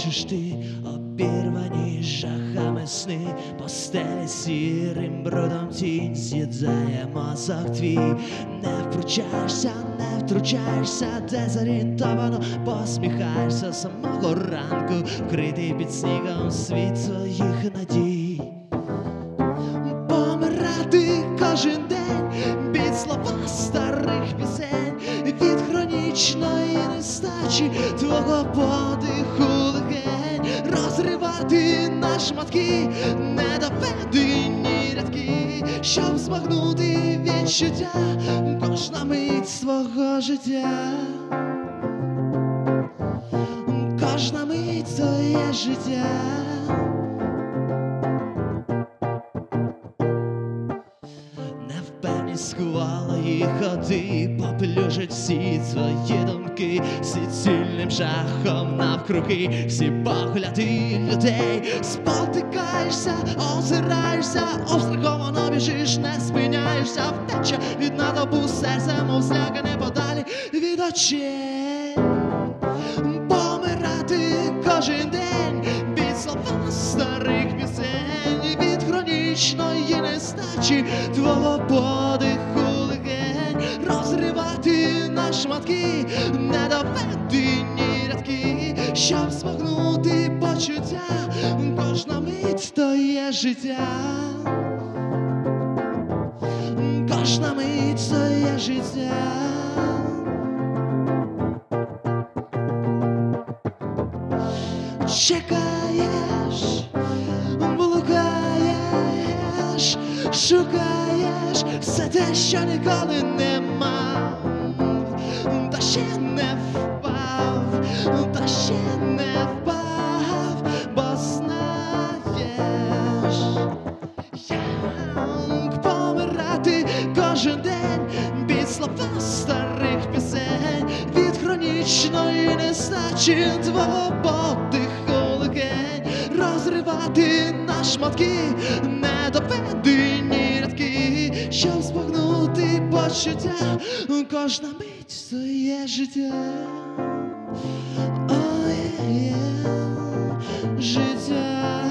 Бачиш ти обірвані жахами сни, постелі сірим брудом тінь з'їдає мозок твій. Не втручаєшся, дезорієнтовано посміхаєшся самого ранку, вкритий під снігом світ своїх надій. Помирати кожен день під слова старих пісень, від хронічної нестачі твого подиху легень, розривати на шматки недоведені рядки, щоб збагнути відчуття кожна мить свого життя. Кожна мить твоє життя. Скувала їх ходи, поплюжать всі твої думки, суцільним жахом навкруги, всі погляди людей. Спотикаєшся, озираєшся, обстраховано біжиш, не спиняєшся, втеча від натовпу, серце мов злякане подалі від очей. Помирати кожен день під слова старих пісень, від хронічної нестачі твого подиху легень, розривати на шматки недоведені рядки, щоб збагнути почуття кожна мить твоє життя. Кожна мить твоє життя. Чекаєш, блукаєш, шукаєш все те, що ніколи не мав, та ще не впав, та ще не впав, бо знаєш, як помирати кожен день під слова старих пісень, від хронічної нестачі твого подиху легень, розривати на шматки недоведені рядки, щоб збагнути почуття кожна мить твоє життя. Життя.